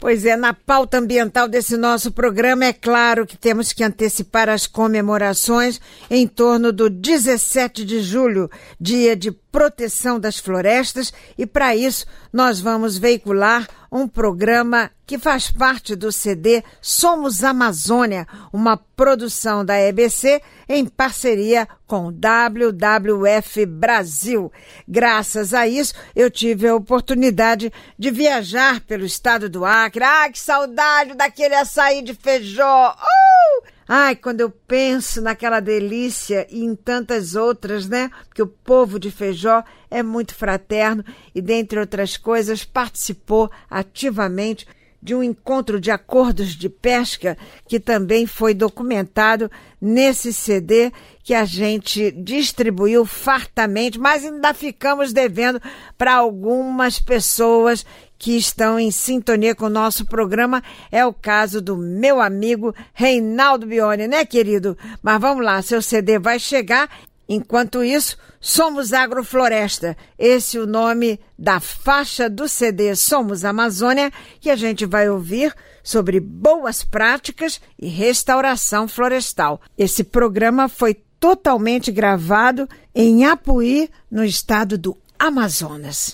Pois é, na pauta ambiental desse nosso programa, é claro que temos que antecipar as comemorações em torno do 17 de julho, Dia de Proteção das Florestas, e para isso nós vamos veicular um programa que faz parte do CD Somos Amazônia, uma produção da EBC em parceria com o WWF Brasil. Graças a isso, eu tive a oportunidade de viajar pelo estado do Acre. Ai, que saudade daquele açaí de Feijó! Ai, quando eu penso naquela delícia e em tantas outras, né? Porque o povo de Feijó é muito fraterno e, dentre outras coisas, participou ativamente de um encontro de acordos de pesca que também foi documentado nesse CD que a gente distribuiu fartamente, mas ainda ficamos devendo para algumas pessoas que estão em sintonia com o nosso programa. É o caso do meu amigo Reinaldo Bione, né, querido? Mas vamos lá, seu CD vai chegar. Enquanto isso, Somos Agrofloresta. Esse é o nome da faixa do CD Somos Amazônia, que a gente vai ouvir sobre boas práticas e restauração florestal. Esse programa foi totalmente gravado em Apuí, no estado do Amazonas.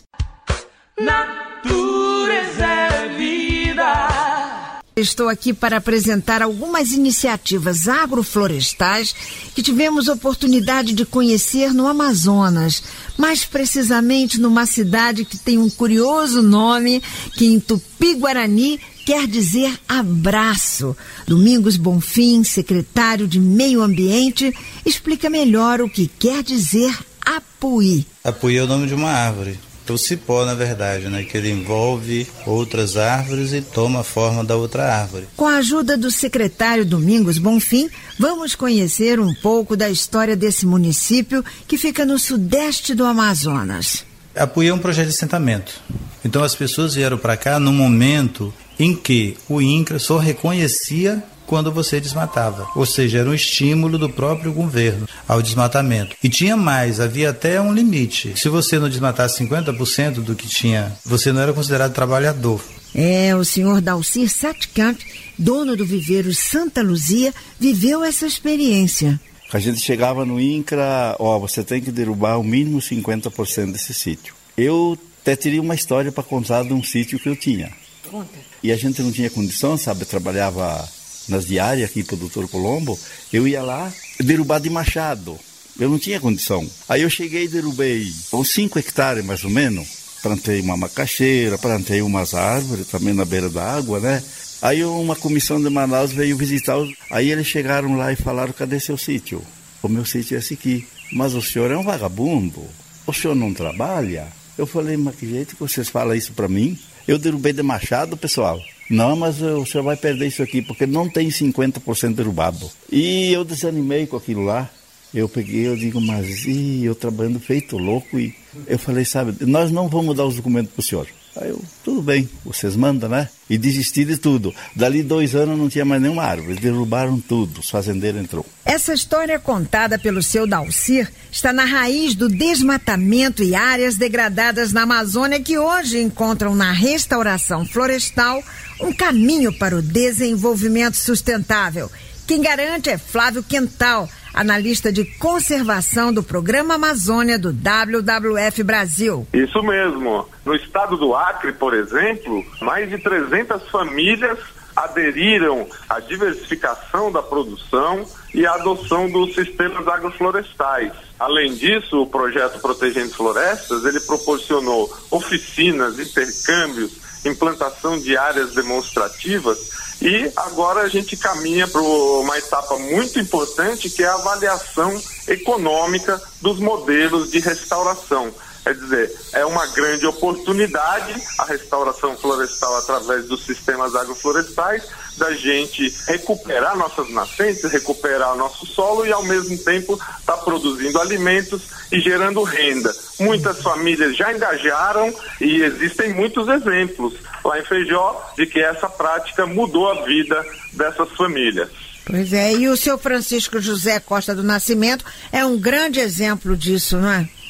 Natureza é vida. Estou aqui para apresentar algumas iniciativas agroflorestais que tivemos oportunidade de conhecer no Amazonas, mais precisamente numa cidade que tem um curioso nome, que em Tupi-Guarani quer dizer abraço. Domingos Bonfim, secretário de Meio Ambiente, explica melhor o que quer dizer Apuí. Apuí é o nome de uma árvore. O cipó, na verdade, né, que ele envolve outras árvores e toma a forma da outra árvore. Com a ajuda do secretário Domingos Bonfim, vamos conhecer um pouco da história desse município que fica no sudeste do Amazonas. Apuí é um projeto de assentamento. Então as pessoas vieram para cá no momento em que o INCRA só reconhecia quando você desmatava, ou seja, era um estímulo do próprio governo ao desmatamento. E tinha mais, havia até um limite. Se você não desmatasse 50% do que tinha, você não era considerado trabalhador. O senhor Dalcir Satkamp, dono do viveiro Santa Luzia, viveu essa experiência. A gente chegava no INCRA, você tem que derrubar o mínimo 50% desse sítio. Eu até teria uma história para contar de um sítio que eu tinha. Conta. E a gente não tinha condição, sabe, trabalhava nas diárias aqui para o Dr. Colombo, eu ia lá derrubar de machado. Eu não tinha condição. Aí eu cheguei e derrubei uns 5 hectares mais ou menos. Plantei uma macaxeira, plantei umas árvores também na beira da água, né? Aí uma comissão de Manaus veio visitar. Aí eles chegaram lá e falaram, cadê seu sítio? O meu sítio é esse aqui. Mas o senhor é um vagabundo? O senhor não trabalha? Eu falei, mas que jeito que vocês falam isso para mim? Eu derrubei de machado, pessoal. Não, mas o senhor vai perder isso aqui, porque não tem 50% derrubado. E eu desanimei com aquilo lá. Eu peguei, eu digo, mas eu trabalhando feito louco. E eu falei, sabe, nós não vamos dar os documentos para o senhor. Aí eu, tudo bem, vocês mandam, né? E desisti de tudo. Dali 2 anos não tinha mais nenhuma árvore. Derrubaram tudo, os fazendeiros entrou. Essa história contada pelo seu Dalcir está na raiz do desmatamento e áreas degradadas na Amazônia que hoje encontram na restauração florestal um caminho para o desenvolvimento sustentável. Quem garante é Flávio Quental, analista de conservação do Programa Amazônia do WWF Brasil. Isso mesmo. No estado do Acre, por exemplo, mais de 300 famílias aderiram à diversificação da produção e à adoção dos sistemas agroflorestais. Além disso, o projeto Protegendo Florestas, ele proporcionou oficinas, intercâmbios, implantação de áreas demonstrativas e agora a gente caminha para uma etapa muito importante que é a avaliação econômica dos modelos de restauração. Quer dizer, é uma grande oportunidade a restauração florestal através dos sistemas agroflorestais, da gente recuperar nossas nascentes, recuperar nosso solo e ao mesmo tempo estar produzindo alimentos e gerando renda. Muitas famílias já engajaram e existem muitos exemplos lá em Feijó de que essa prática mudou a vida dessas famílias. Pois é, e o seu Francisco José Costa do Nascimento é um grande exemplo disso, não é?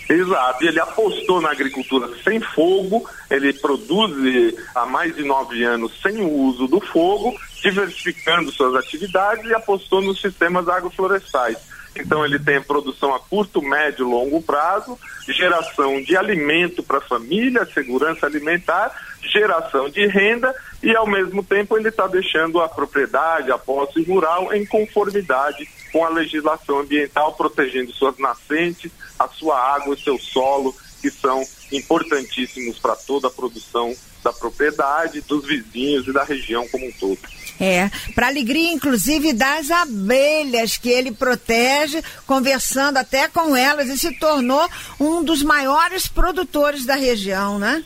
Exato, e ele apostou na agricultura sem fogo, ele produz há mais de 9 anos sem o uso do fogo, diversificando suas atividades e apostou nos sistemas agroflorestais. Então ele tem produção a curto, médio e longo prazo, geração de alimento para a família, segurança alimentar, geração de renda e ao mesmo tempo ele está deixando a propriedade, a posse rural em conformidade com a legislação ambiental, protegendo suas nascentes, a sua água e seu solo, que são importantíssimos para toda a produção da propriedade, dos vizinhos e da região como um todo. Para alegria, inclusive, das abelhas que ele protege, conversando até com elas, e se tornou um dos maiores produtores da região, né?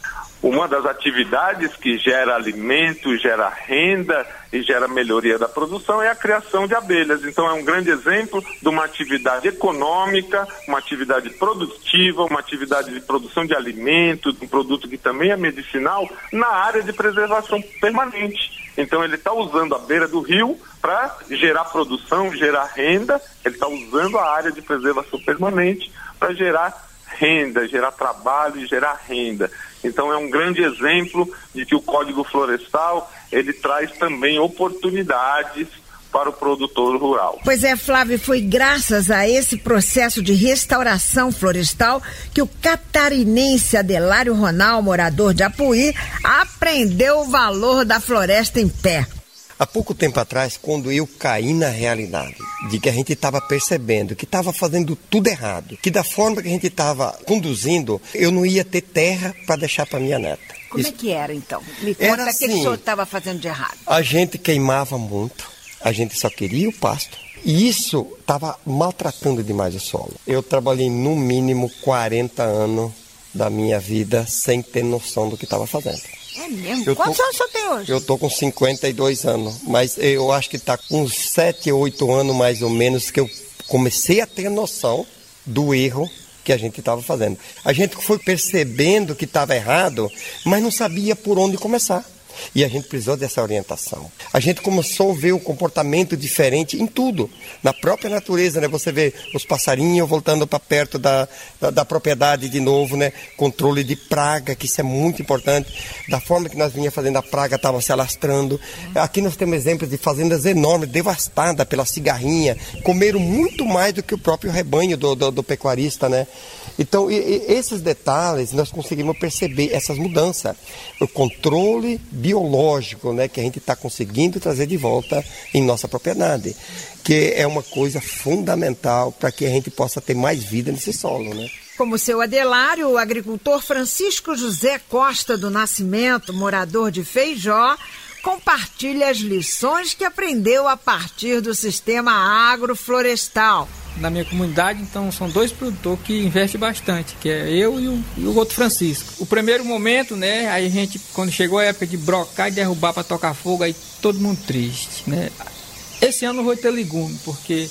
Uma das atividades que gera alimento, gera renda e gera melhoria da produção é a criação de abelhas. Então é um grande exemplo de uma atividade econômica, uma atividade produtiva, uma atividade de produção de alimento, de um produto que também é medicinal, na área de preservação permanente. Então ele está usando a beira do rio para gerar produção, gerar renda, ele está usando a área de preservação permanente para gerar renda, gerar trabalho e gerar renda. Então é um grande exemplo de que o Código Florestal, ele traz também oportunidades para o produtor rural. Pois é, Flávio, foi graças a esse processo de restauração florestal que o catarinense Adelário Ronal, morador de Apuí, aprendeu o valor da floresta em pé. Há pouco tempo atrás, quando eu caí na realidade de que a gente estava percebendo que estava fazendo tudo errado, que da forma que a gente estava conduzindo, eu não ia ter terra para deixar para minha neta. Como é que era, então? Me conta o que o senhor estava fazendo de errado. A gente queimava muito, a gente só queria o pasto. E isso estava maltratando demais o solo. Eu trabalhei no mínimo 40 anos da minha vida sem ter noção do que estava fazendo. É mesmo? Quantos anos o senhor tem hoje? Eu estou com 52 anos, mas eu acho que está com uns 7, 8 anos mais ou menos que eu comecei a ter noção do erro que a gente estava fazendo. A gente foi percebendo que estava errado, mas não sabia por onde começar. E a gente precisou dessa orientação. A gente começou a ver o comportamento diferente em tudo. Na própria natureza, né? Você vê os passarinhos voltando para perto da propriedade de novo, né? Controle de praga, que isso é muito importante. Da forma que nós vinha fazendo, a praga estava se alastrando. Aqui nós temos exemplos de fazendas enormes, devastadas pela cigarrinha. Comeram muito mais do que o próprio rebanho do pecuarista, né? Então, esses detalhes, nós conseguimos perceber essas mudanças. O controle biológico, né, que a gente está conseguindo trazer de volta em nossa propriedade, que é uma coisa fundamental para que a gente possa ter mais vida nesse solo, né? Como seu Adelário, o agricultor Francisco José Costa do Nascimento, morador de Feijó, compartilha as lições que aprendeu a partir do sistema agroflorestal. Na minha comunidade, então, são 2 produtores que investem bastante, que é eu e o outro Francisco. O primeiro momento, né, aí a gente, quando chegou a época de brocar e derrubar para tocar fogo, aí todo mundo triste, né. Esse ano não vou ter legume, porque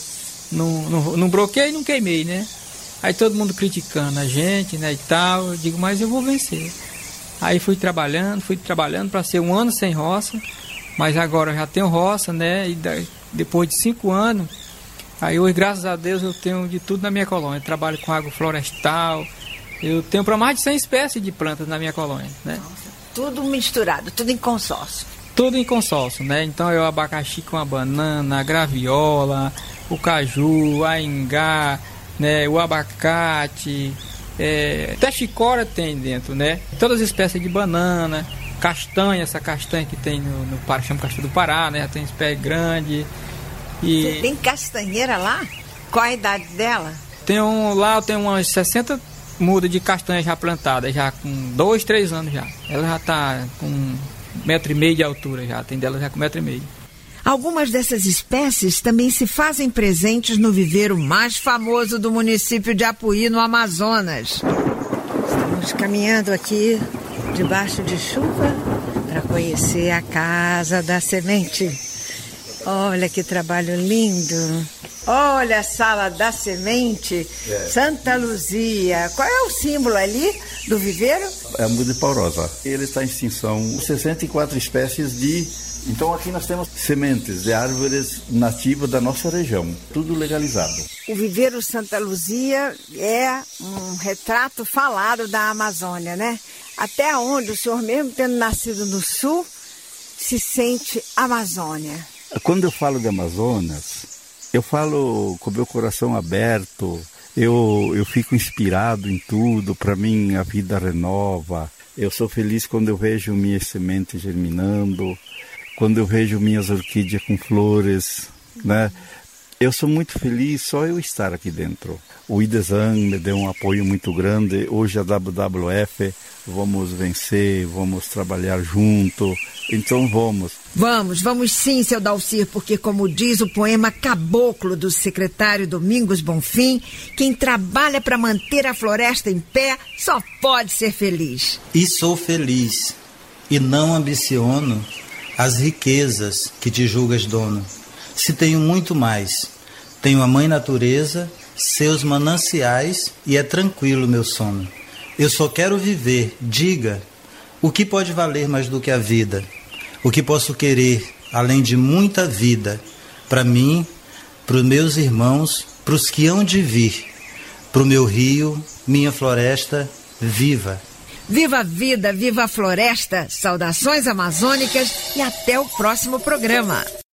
não broquei e não queimei, né. Aí todo mundo criticando a gente, né, e tal. Eu digo, mas eu vou vencer. Aí fui trabalhando para ser 1 ano sem roça, mas agora eu já tenho roça, né, e depois de 5 anos, aí hoje, graças a Deus, eu tenho de tudo na minha colônia. Eu trabalho com agroflorestal, eu tenho para mais de 100 espécies de plantas na minha colônia, né. Nossa, tudo misturado, tudo em consórcio. Tudo em consórcio, né, então eu abacaxi com a banana, a graviola, o caju, a ingá, né, o abacate, até chicória tem dentro, né? Todas as espécies de banana, castanha, essa castanha que tem no Pará, chama castanha do Pará, né? Tem espécie grande. E você tem castanheira lá? Qual a idade dela? Lá eu tenho umas 60 mudas de castanha já plantadas, já com 2, 3 anos já. Ela já está com 1,5 m de altura já, tem dela já com 1,5 m. Algumas dessas espécies também se fazem presentes no viveiro mais famoso do município de Apuí, no Amazonas. Estamos caminhando aqui debaixo de chuva para conhecer a Casa da Semente. Olha que trabalho lindo. Olha a Sala da Semente, Santa Luzia. Qual é o símbolo ali do viveiro? É a muda paurosa. Ele está em extinção. 64 espécies de Então aqui nós temos sementes de árvores nativas da nossa região, tudo legalizado. O Viveiro Santa Luzia é um retrato falado da Amazônia, né? Até onde o senhor, mesmo tendo nascido no sul, se sente Amazônia? Quando eu falo de Amazonas, eu falo com o meu coração aberto, eu fico inspirado em tudo, para mim a vida renova. Eu sou feliz quando eu vejo minhas sementes germinando, quando eu vejo minhas orquídeas com flores, né? Eu sou muito feliz só eu estar aqui dentro. O IDESAN me deu um apoio muito grande. Hoje a WWF, vamos vencer, vamos trabalhar junto. Então vamos. Vamos sim, seu Dalcir, porque como diz o poema Caboclo do secretário Domingos Bonfim, quem trabalha para manter a floresta em pé só pode ser feliz. E sou feliz, e não ambiciono as riquezas que te julgas dono. Se tenho muito mais, tenho a mãe natureza, seus mananciais, e é tranquilo meu sono. Eu só quero viver, diga, o que pode valer mais do que a vida? O que posso querer, além de muita vida, para mim, para os meus irmãos, para os que hão de vir, para o meu rio, minha floresta, viva! Viva a vida, viva a floresta, saudações amazônicas e até o próximo programa.